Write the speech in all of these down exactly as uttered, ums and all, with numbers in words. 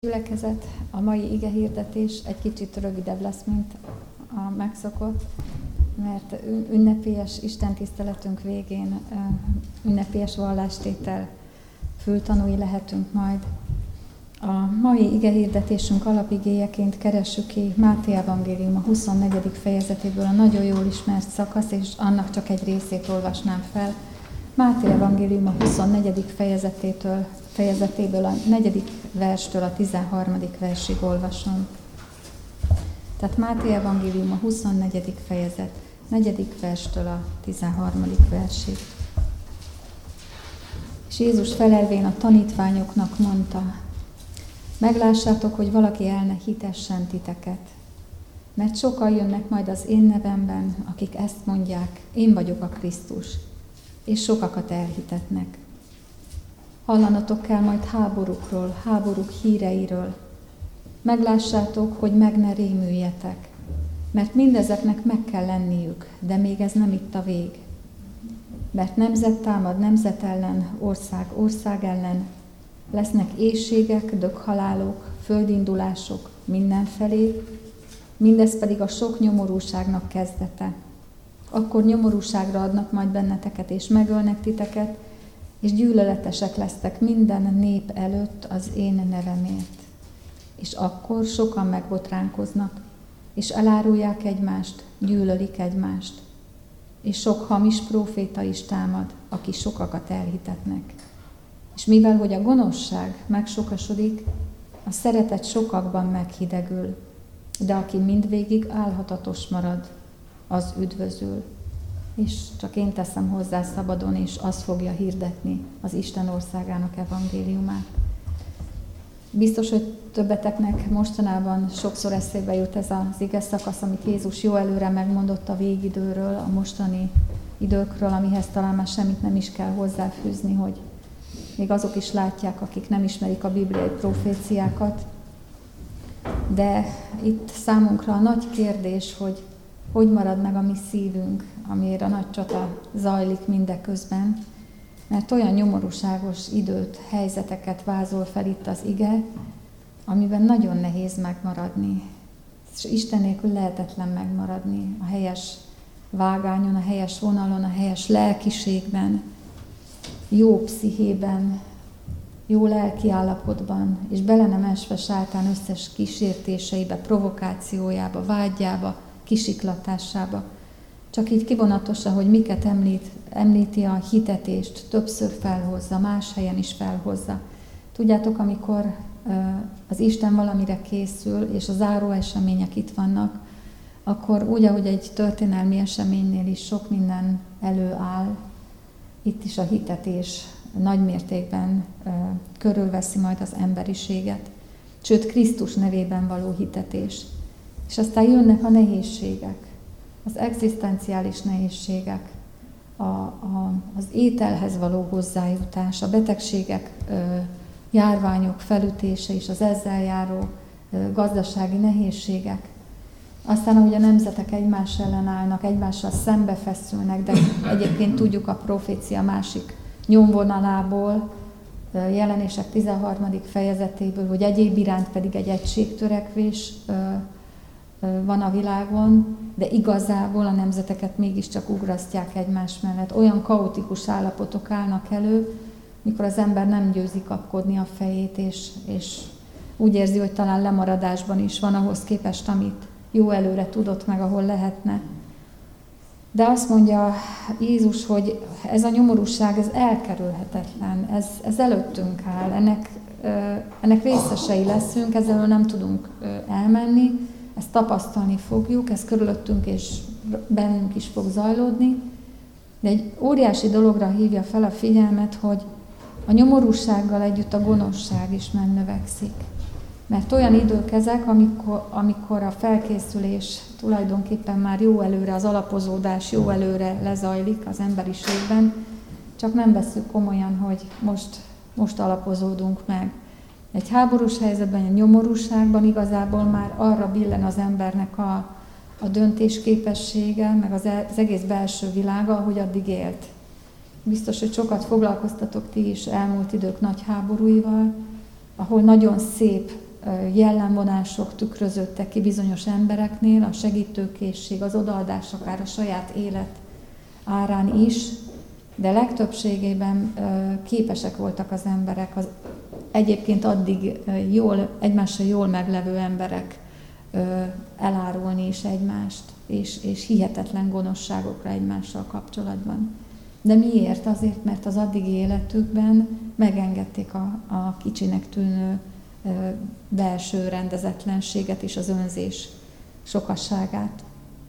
Gyülekezet, a mai igehirdetés egy kicsit rövidebb lesz, mint a megszokott, mert ünnepélyes istentiszteletünk végén ünnepélyes vallástétel fültanúi lehetünk majd. A mai igehirdetésünk alapigéjeként keressük ki Máté evangélium a huszonnegyedik fejezetéből a nagyon jól ismert szakasz, és annak csak egy részét olvasnám fel. Máté evangélium a huszonnegyedik fejezetétől, fejezetéből a negyedik verstől a tizenharmadik versig olvasom. Tehát Máté evangélium a huszonnegyedik fejezet, negyedik verstől a tizenharmadik versig. És Jézus felelvén a tanítványoknak mondta: meglássátok, hogy valaki el ne hitessen titeket, mert sokan jönnek majd az én nevemben, akik ezt mondják, én vagyok a Krisztus, és sokakat elhitetnek. Hallanatok kell majd háborúkról, háborúk híreiről. Meglássátok, hogy meg ne rémüljetek, mert mindezeknek meg kell lenniük, de még ez nem itt a vég. Mert nemzet támad nemzet ellen, ország ország ellen, lesznek éhségek, döghalálok, földindulások mindenfelé, mindez pedig a sok nyomorúságnak kezdete. Akkor nyomorúságra adnak majd benneteket, és megölnek titeket, és gyűlöletesek lesztek minden nép előtt az én nevemért. És akkor sokan megbotránkoznak, és elárulják egymást, gyűlölik egymást. És sok hamis próféta is támad, aki sokakat elhitetnek. És mivel, hogy a gonoszság megsokasodik, a szeretet sokakban meghidegül, de aki mindvégig álhatatos marad, az üdvözül. És csak én teszem hozzá szabadon, és az fogja hirdetni az Isten országának evangéliumát. Biztos, hogy többeteknek mostanában sokszor eszébe jut ez az ige szakasz, amit Jézus jó előre megmondott a végidőről, a mostani időkről, amihez talán már semmit nem is kell hozzáfűzni, hogy még azok is látják, akik nem ismerik a bibliai proféciákat. De itt számunkra a nagy kérdés, hogy hogy marad meg a mi szívünk, amiért a nagy csata zajlik mindeközben, mert olyan nyomorúságos időt, helyzeteket vázol fel itt az ige, amiben nagyon nehéz megmaradni. És Isten nélkül lehetetlen megmaradni a helyes vágányon, a helyes vonalon, a helyes lelkiségben, jó pszichében, jó lelki állapotban, és bele nem esve sátán összes kísértéseibe, provokációjába, vágyjába, kisiklatásába. Csak így kivonatosan, hogy miket említ, említi a hitetést, többször felhozza, más helyen is felhozza. Tudjátok, amikor uh, az Isten valamire készül, és a záró események itt vannak, akkor úgy, ahogy egy történelmi eseménynél is sok minden előáll, itt is a hitetés nagy mértékben uh, körülveszi majd az emberiséget, sőt Krisztus nevében való hitetés. És aztán jönnek a nehézségek, az egzisztenciális nehézségek, a, a, az ételhez való hozzájutás, a betegségek, ö, járványok felütése és az ezzel járó ö, gazdasági nehézségek. Aztán, ahogy a nemzetek egymás ellen állnak, egymással szembefeszülnek, de egyébként tudjuk a profécia másik nyomvonalából, ö, Jelenések tizenharmadik fejezetéből, hogy egyéb iránt pedig egy egységtörekvés ö, van a világon, de igazából a nemzeteket mégiscsak ugrasztják egymás mellett. Olyan kaotikus állapotok állnak elő, mikor az ember nem győzi kapkodni a fejét, és, és úgy érzi, hogy talán lemaradásban is van ahhoz képest, amit jó előre tudott meg, ahol lehetne. De azt mondja Jézus, hogy ez a nyomorúság, ez elkerülhetetlen, ez, ez előttünk áll, ennek, ennek részesei leszünk, ezzel nem tudunk elmenni, ezt tapasztalni fogjuk, ez körülöttünk és bennünk is fog zajlódni, de egy óriási dologra hívja fel a figyelmet, hogy a nyomorúsággal együtt a gonoszság is megnövekszik. Mert olyan idők ezek, amikor, amikor a felkészülés tulajdonképpen már jó előre, az alapozódás jó előre lezajlik az emberiségben, csak nem vesszük komolyan, hogy most, most alapozódunk meg. Egy háborús helyzetben, egy nyomorúságban igazából már arra billen az embernek a, a döntésképessége, meg az, az egész belső világa, ahogy addig élt. Biztos, hogy sokat foglalkoztatok ti is elmúlt idők nagy háborúival, ahol nagyon szép jellemvonások tükröződtek ki bizonyos embereknél, a segítőkészség, az odaadás akár a saját élet árán is, de legtöbbségében képesek voltak az emberek, az egyébként addig jól, egymással jól meglevő emberek elárulni is egymást, és, és hihetetlen gonoszságokra egymással kapcsolatban. De miért? Azért, mert az addigi életükben megengedték a, a kicsinek tűnő belső rendezetlenséget és az önzés sokasságát.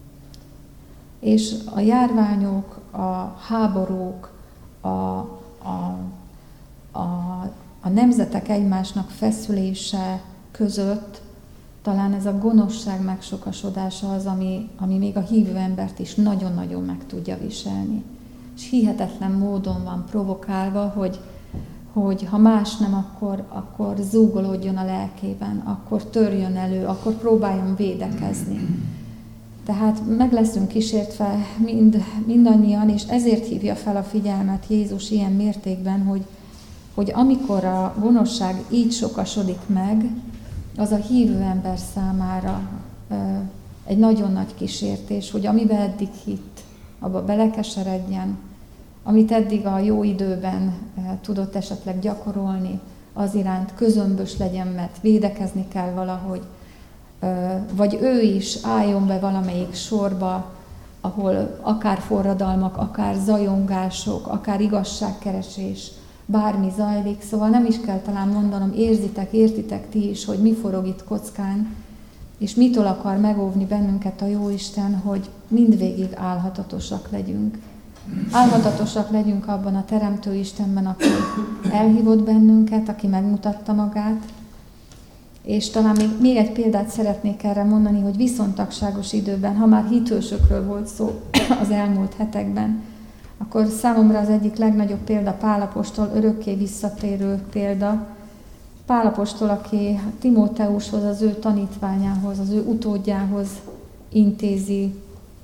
És a járványok, a háborúk, a, a, a, a nemzetek egymásnak feszülése között talán ez a gonoszság megsokasodása az, ami, ami még a hívő embert is nagyon-nagyon meg tudja viselni. És hihetetlen módon van provokálva, hogy, hogy ha más nem, akkor, akkor zúgolódjon a lelkében, akkor törjön elő, akkor próbáljon védekezni. Tehát meg leszünk kísértve mind, mindannyian, és ezért hívja fel a figyelmet Jézus ilyen mértékben, hogy, hogy amikor a gonoszság így sokasodik meg, az a hívő ember számára egy nagyon nagy kísértés, hogy amiben eddig hitt, abba belekeseredjen, amit eddig a jó időben tudott esetleg gyakorolni, az iránt közömbös legyen, mert védekezni kell valahogy, vagy ő is álljon be valamelyik sorba, ahol akár forradalmak, akár zajongások, akár igazságkeresés, bármi zajlik, szóval nem is kell talán mondanom, érzitek, értitek ti is, hogy mi forog itt kockán, és mitől akar megóvni bennünket a Jóisten, hogy mindvégig álhatatosak legyünk. Álhatatosak legyünk abban a Teremtő Istenben, aki elhívott bennünket, aki megmutatta magát, és talán még, még egy példát szeretnék erre mondani, hogy viszontagságos időben, ha már hitősökről volt szó az elmúlt hetekben, akkor számomra az egyik legnagyobb példa Pál apostol, örökké visszatérő példa. Pál apostol, aki Timóteushoz, az ő tanítványához, az ő utódjához intézi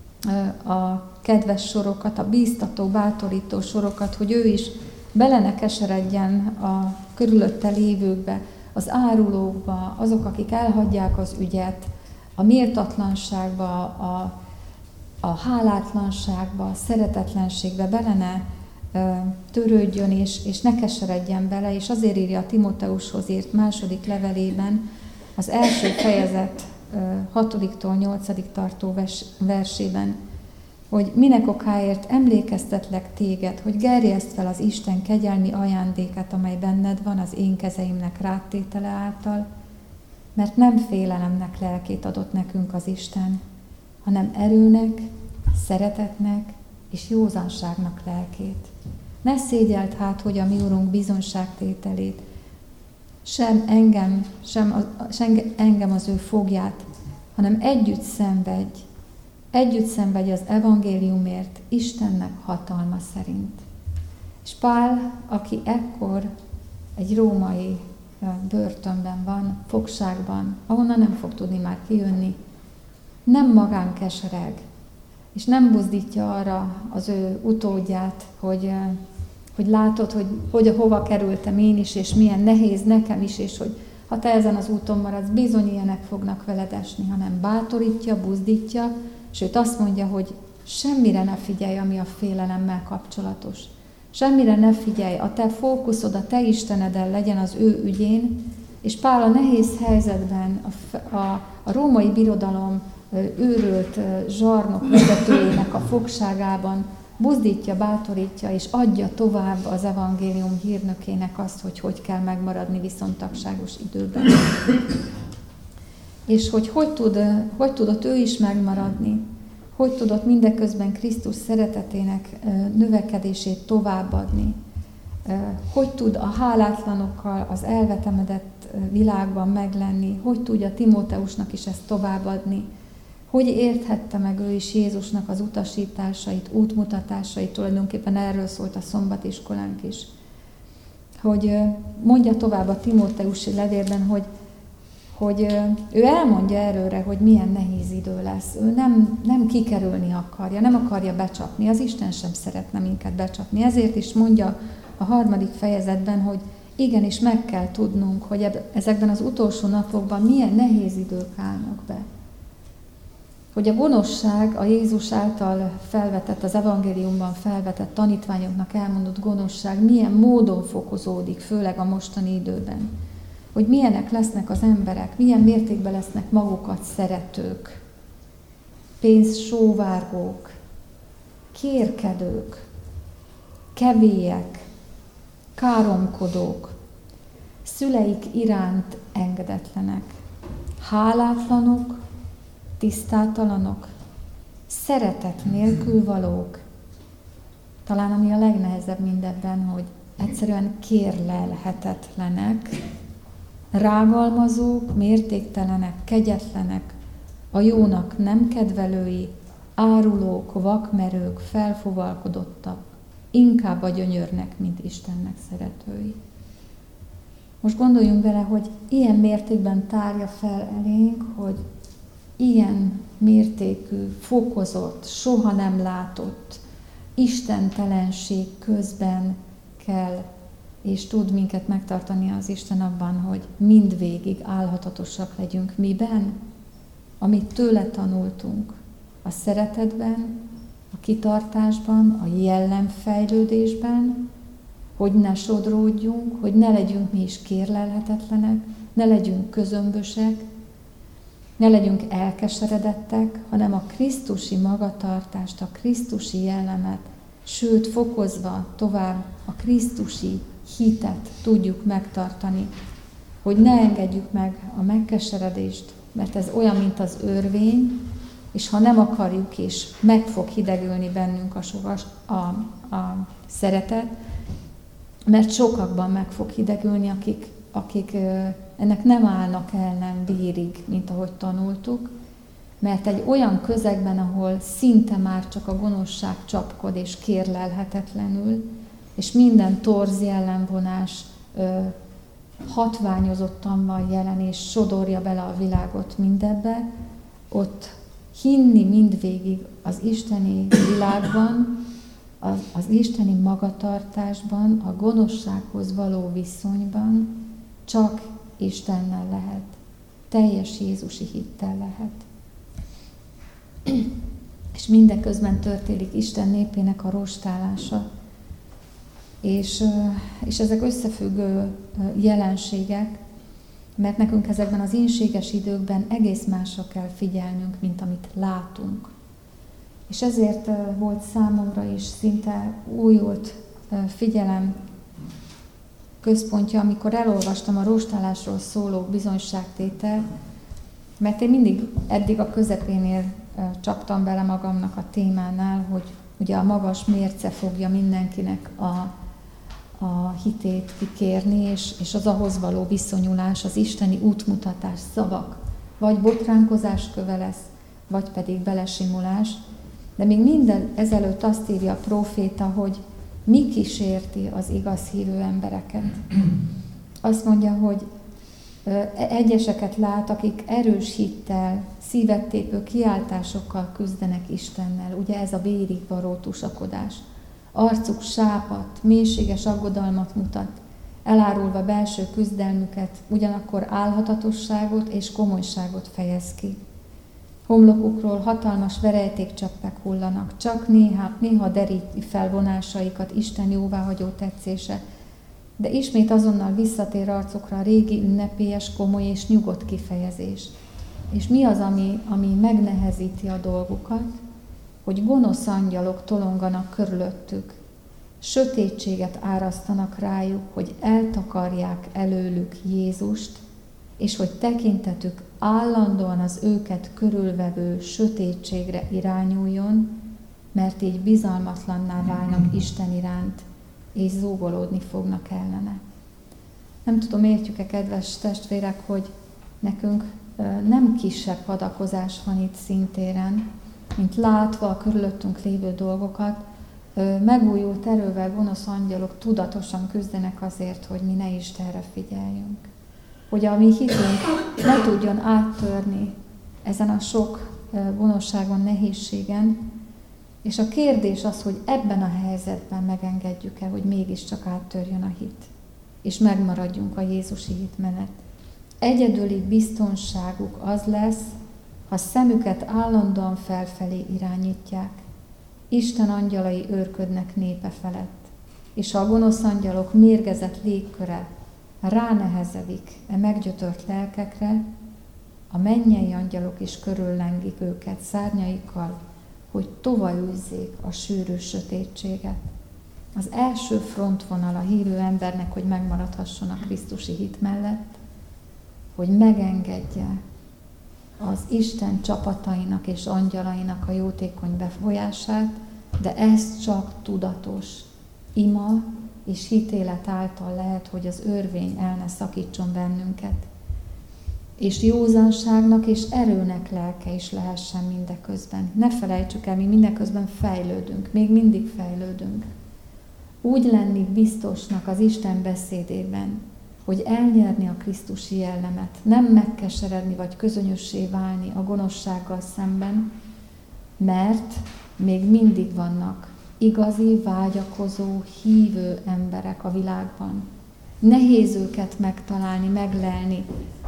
a kedves sorokat, a bíztató, bátorító sorokat, hogy ő is bele ne keseredjen a körülötte lévőkbe, az árulókba, azok, akik elhagyják az ügyet, a méltatlanságba, a, a hálátlanságba, a szeretetlenségbe bele ne ö, törődjön, és, és ne keseredjen bele, és azért írja a Timóteushoz írt második levelében, az első fejezet ö, hatodiktól nyolcadik tartó vers, versében, hogy minek okáért emlékeztetlek téged, hogy gerjeszd fel az Isten kegyelmi ajándékát, amely benned van az én kezeimnek ráttétele által, mert nem félelemnek lelkét adott nekünk az Isten, hanem erőnek, szeretetnek és józanságnak lelkét. Ne szégyeld hát, hogy a mi Urunk bizonságtételét, sem engem, sem, a, sem engem az ő fogját, hanem együtt szenvedj, Együtt szenvedj az evangéliumért, Istennek hatalma szerint. És Pál, aki ekkor egy római börtönben van, fogságban, ahonnan nem fog tudni már kijönni, nem magán kesereg, és nem buzdítja arra az ő utódját, hogy, hogy látod, hogy, hogy hova kerültem én is, és milyen nehéz nekem is, és hogy ha te ezen az úton maradsz, bizony ilyenek fognak veled esni, hanem bátorítja, buzdítja, sőt azt mondja, hogy semmire ne figyelj, ami a félelemmel kapcsolatos. Semmire ne figyelj, a te fókuszod, a te Isteneden legyen az ő ügyén, és Pál a nehéz helyzetben, a, a, a római birodalom őrült zsarnok vezetőjének a fogságában buzdítja, bátorítja, és adja tovább az evangélium hírnökének azt, hogy hogy kell megmaradni viszontagságos időben. És hogy hogy, tud, hogy tudott ő is megmaradni, hogy tudott mindeközben Krisztus szeretetének növekedését továbbadni, hogy tud a hálátlanokkal az elvetemedett világban meglenni, hogy tudja Timóteusnak is ezt továbbadni, hogy érthette meg ő is Jézusnak az utasításait, útmutatásait, tulajdonképpen erről szólt a szombatiskolánk is, hogy mondja tovább a Timóteusi levélben, hogy hogy ő elmondja előre, hogy milyen nehéz idő lesz. Ő nem, nem kikerülni akarja, nem akarja becsapni. Az Isten sem szeretne minket becsapni. Ezért is mondja a harmadik fejezetben, hogy igenis meg kell tudnunk, hogy ezekben az utolsó napokban milyen nehéz idők állnak be. Hogy a gonoszság, a Jézus által felvetett, az evangéliumban felvetett tanítványoknak elmondott gonoszság milyen módon fokozódik, főleg a mostani időben. Hogy milyenek lesznek az emberek, milyen mértékben lesznek magukat szeretők, pénzsóvárgók, kérkedők, kevélyek, káromkodók, szüleik iránt engedetlenek, hálátlanok, tisztátalanok, szeretet nélkül valók. Talán ami a legnehezebb mindebben, hogy egyszerűen kérlelhetetlenek, rágalmazók, mértéktelenek, kegyetlenek, a jónak nem kedvelői, árulók, vakmerők, felfuvalkodottak, inkább a gyönyörnek, mint Istennek szeretői. Most gondoljunk bele, hogy ilyen mértékben tárja fel elénk, hogy ilyen mértékű, fokozott, soha nem látott istentelenség közben kell és tud minket megtartani az Isten abban, hogy mindvégig álhatatosak legyünk. Miben? Amit tőle tanultunk. A szeretetben, a kitartásban, a jellemfejlődésben, hogy ne sodródjunk, hogy ne legyünk mi is kérlelhetetlenek, ne legyünk közömbösek, ne legyünk elkeseredettek, hanem a krisztusi magatartást, a krisztusi jellemet, sőt fokozva tovább a krisztusi hitet tudjuk megtartani, hogy ne engedjük meg a megkeseredést, mert ez olyan, mint az örvény, és ha nem akarjuk is, meg fog hidegülni bennünk a, sokas, a, a szeretet, mert sokakban meg fog hidegülni, akik, akik ennek nem állnak ellen vérig, mint ahogy tanultuk, mert egy olyan közegben, ahol szinte már csak a gonoszság csapkod és kérlelhetetlenül, és minden torz jellemvonás ö, hatványozottan van jelen, és sodorja bele a világot mindebbe, ott hinni mindvégig az isteni világban, az, az isteni magatartásban, a gonoszsághoz való viszonyban csak Istennel lehet. Teljes Jézusi hittel lehet. És mindeközben történik Isten népének a rostálása. És, és ezek összefüggő jelenségek, mert nekünk ezekben az ínséges időkben egész másra kell figyelnünk, mint amit látunk. És ezért volt számomra is szinte újult figyelem központja, amikor elolvastam a rostálásról szóló bizonyságtételt, mert én mindig eddig a közepénél csaptam bele magamnak a témánál, hogy ugye a magas mérce fogja mindenkinek a, a hitét kikérni, és, és az ahhoz való viszonyulás, az isteni útmutatás, szavak, vagy botránkozás köve lesz, vagy pedig belesimulás. De még minden ezelőtt azt írja a próféta, hogy mi kísérti az igaz hívő embereket. Azt mondja, hogy egyeseket lát, akik erős hittel, szívettépő kiáltásokkal küzdenek Istennel. Ugye ez a vérig varó tusakodás. Arcuk sápadt, mélységes aggodalmat mutat, elárulva belső küzdelmüket, ugyanakkor álhatatosságot és komolyságot fejez ki. Homlokukról hatalmas verejtékcseppek hullanak, csak néha, néha deríti fel vonásaikat Isten jóváhagyó tetszése, de ismét azonnal visszatér arcukra a régi ünnepélyes, komoly és nyugodt kifejezés. És mi az, ami, ami megnehezíti a dolgukat? Hogy gonosz angyalok tolonganak körülöttük, sötétséget árasztanak rájuk, hogy eltakarják előlük Jézust, és hogy tekintetük állandóan az őket körülvevő sötétségre irányuljon, mert így bizalmatlanná válnak Isten iránt, és zúgolódni fognak ellene. Nem tudom, értjük-e, kedves testvérek, hogy nekünk nem kisebb hadakozás van itt szintéren, mint látva a körülöttünk lévő dolgokat, megújult erővel gonosz angyalok tudatosan küzdenek azért, hogy mi ne Istenre figyeljünk. Hogy a mi hitünk ne tudjon áttörni ezen a sok gonoszságon, nehézségen. És a kérdés az, hogy ebben a helyzetben megengedjük-e, hogy mégiscsak áttörjön a hit. és megmaradjunk a Jézusi hit mellett. Egyedüli biztonságuk az lesz, ha szemüket állandóan felfelé irányítják. Isten angyalai őrködnek népe felett, és ha a gonosz angyalok mérgezett légköre ránehezedik e meggyötört lelkekre, a mennyei angyalok is körüllengik őket szárnyaikkal, hogy tovaűzzék a sűrű sötétséget. Az első frontvonal a hívő embernek, hogy megmaradhasson a krisztusi hit mellett, hogy megengedje az Isten csapatainak és angyalainak a jótékony befolyását, de ez csak tudatos ima és hitélet által lehet, hogy az örvény el ne szakítson bennünket. És józanságnak és erőnek lelke is lehessen mindeközben. Ne felejtsük el, mi mindeközben fejlődünk, még mindig fejlődünk. Úgy lenni biztosnak az Isten beszédében, hogy elnyerni a krisztusi jellemet, nem megkeseredni vagy közönössé válni a gonoszsággal szemben, mert még mindig vannak igazi, vágyakozó, hívő emberek a világban. Nehéz őket megtalálni, meglelni,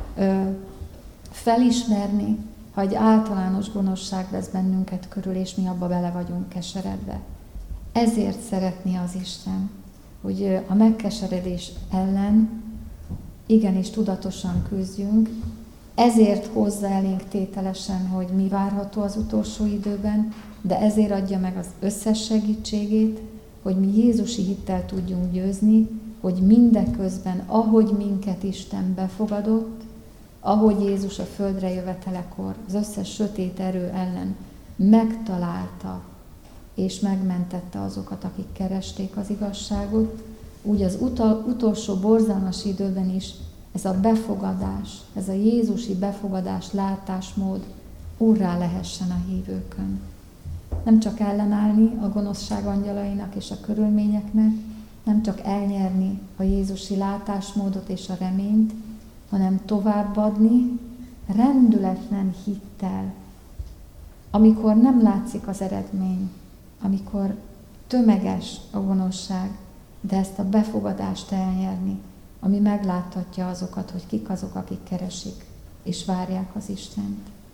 felismerni, ha egy általános gonoszság vesz bennünket körül, és mi abba bele vagyunk keseredve. Ezért szeretné az Isten, hogy a megkeseredés ellen igenis tudatosan küzdjünk, ezért hozza elénk tételesen, hogy mi várható az utolsó időben, de ezért adja meg az összes segítségét, hogy mi Jézusi hittel tudjunk győzni, hogy mindeközben, ahogy minket Isten befogadott, ahogy Jézus a földre jövetelekor az összes sötét erő ellen megtalálta és megmentette azokat, akik keresték az igazságot, úgy az utal, utolsó borzalmas időben is ez a befogadás, ez a Jézusi befogadás, látásmód úrrá lehessen a hívőkön. Nem csak ellenállni a gonoszság angyalainak és a körülményeknek, nem csak elnyerni a Jézusi látásmódot és a reményt, hanem továbbadni rendületlen hittel, amikor nem látszik az eredmény, amikor tömeges a gonoszság, de ezt a befogadást elnyerni, ami megláthatja azokat, hogy kik azok, akik keresik és várják az Istent.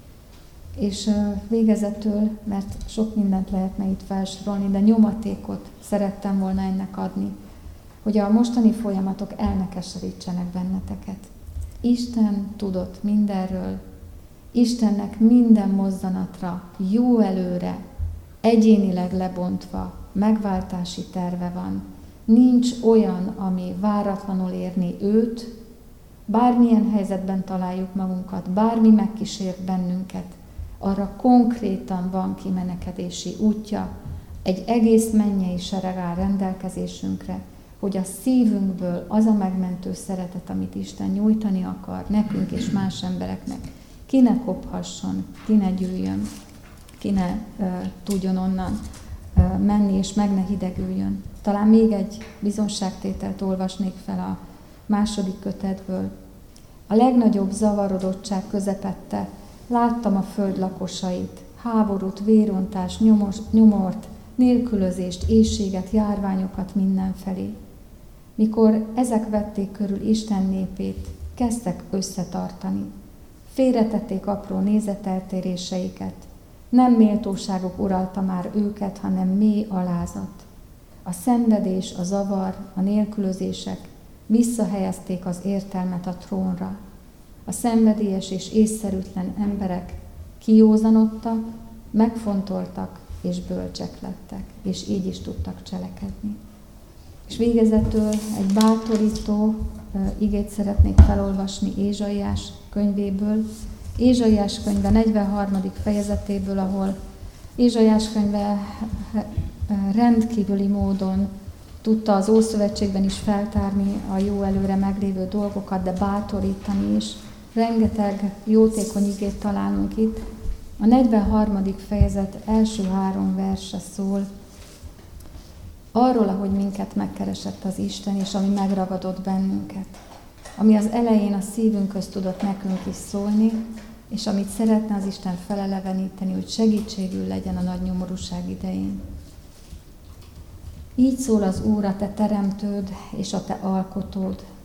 És végezetül, mert sok mindent lehetne itt felsorolni, de nyomatékot szerettem volna ennek adni, hogy a mostani folyamatok el ne keserítsenek benneteket. Isten tudott mindenről, Istennek minden mozzanatra, jó előre, egyénileg lebontva megváltási terve van. Nincs olyan, ami váratlanul érni őt, bármilyen helyzetben találjuk magunkat, bármi megkísért bennünket, arra konkrétan van kimenekedési útja, egy egész mennyei sereg áll rendelkezésünkre, hogy a szívünkből az a megmentő szeretet, amit Isten nyújtani akar nekünk és más embereknek, ki ne kophasson, ki ne gyűjjön, ki ne uh, tudjon onnan uh, menni, és meg ne hidegüljön. Talán még egy bizonságtételt olvasnék fel a második kötetből. A legnagyobb zavarodottság közepette láttam a föld lakosait, háborút, vérontást, nyomos, nyomort, nélkülözést, éhséget, járványokat mindenfelé. Mikor ezek vették körül Isten népét, kezdtek összetartani. Félretették apró nézeteltéréseiket. Nem méltóságok uralta már őket, hanem mély alázat. A szenvedés, a zavar, a nélkülözések visszahelyezték az értelmet a trónra. A szenvedélyes és észszerűtlen emberek kijózanodtak, megfontoltak és bölcsek lettek, és így is tudtak cselekedni. És végezetül egy bátorító uh, igét szeretnék felolvasni Ézsaiás könyvéből, Ézsaiás könyve negyvenharmadik fejezetéből, ahol Ézsaiás könyve rendkívüli módon tudta az Ószövetségben is feltárni a jó előre meglévő dolgokat, de bátorítani is. Rengeteg jótékony igét találunk itt. A negyvenharmadik fejezet első három verse szól arról, ahogy minket megkeresett az Isten, és ami megragadott bennünket. Ami az elején a szívünkhöz tudott nekünk is szólni, és amit szeretne az Isten feleleveníteni, hogy segítségül legyen a nagy nyomorúság idején. Így szól az Úr, a te teremtőd és a te alkotód,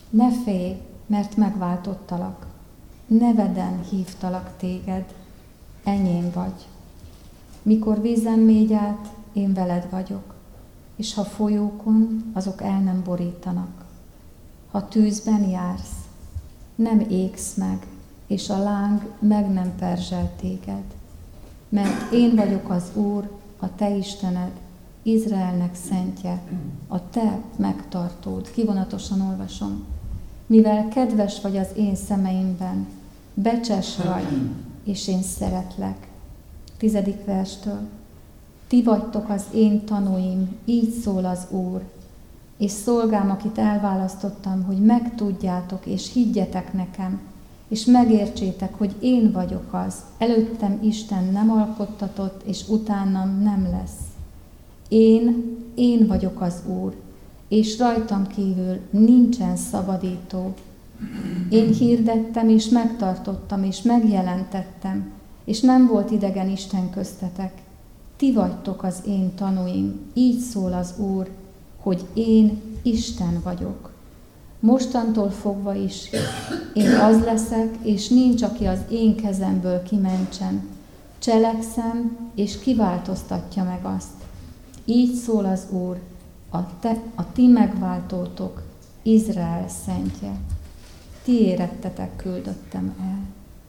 Ne félj, mert megváltottalak, neveden hívtalak téged, enyém vagy. Mikor vízen mégy át, én veled vagyok, és ha folyókon, azok el nem borítanak. Ha tűzben jársz, nem égsz meg, és a láng meg nem perzsel téged. Mert én vagyok az Úr, a te Istened, Izraelnek szentje, a te megtartód. Kivonatosan olvasom. Mivel kedves vagy az én szemeimben, becses vagy, és én szeretlek. Tizedik verstől. Ti vagytok az én tanúim, így szól az Úr, és szolgám, akit elválasztottam, hogy megtudjátok és higgyetek nekem, és megértsétek, hogy én vagyok az, előttem Isten nem alkottatott, és utánam nem lesz. Én, én vagyok az Úr, és rajtam kívül nincsen szabadító. Én hirdettem, és megtartottam, és megjelentettem, és nem volt idegen Isten köztetek. Ti vagytok az én tanúim, így szól az Úr, hogy én Isten vagyok. Mostantól fogva is én az leszek, és nincs, aki az én kezemből kimentsen. Cselekszem, és kiváltoztatja meg azt. Így szól az Úr, a, te, a ti megváltótok, Izrael szentje. Ti érettetek küldöttem el.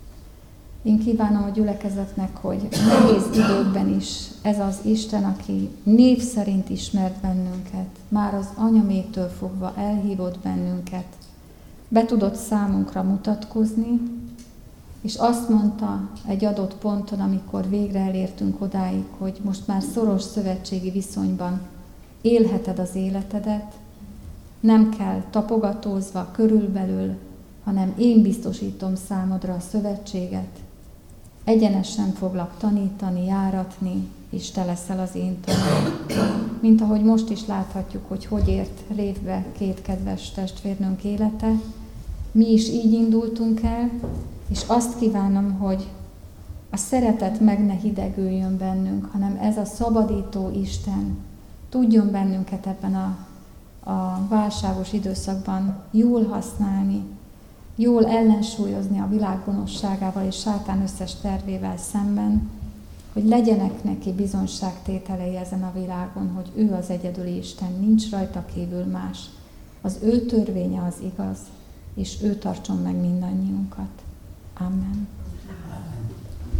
Én kívánom a gyülekezetnek, hogy nehéz időkben is ez az Isten, aki név szerint ismert bennünket, már az anyamétől fogva elhívott bennünket, be tudott számunkra mutatkozni, és azt mondta egy adott ponton, amikor végre elértünk odáig, hogy most már szoros szövetségi viszonyban élheted az életedet, nem kell tapogatózva körülbelül, hanem én biztosítom számodra a szövetséget, egyenesen foglak tanítani, járatni, és te leszel az én tanulom. Mint ahogy most is láthatjuk, hogy hogy ért révbe két kedves testvérnőnk élete, mi is így indultunk el, és azt kívánom, hogy a szeretet meg ne hidegüljön bennünk, hanem ez a szabadító Isten tudjon bennünket ebben a, a válságos időszakban jól használni, jól ellensúlyozni a világ gonoszságával és sátán összes tervével szemben, hogy legyenek neki bizonyságtételei ezen a világon, hogy ő az egyedüli Isten, nincs rajta kívül más. Az ő törvénye az igaz, és ő tartson meg mindannyiunkat. Amen.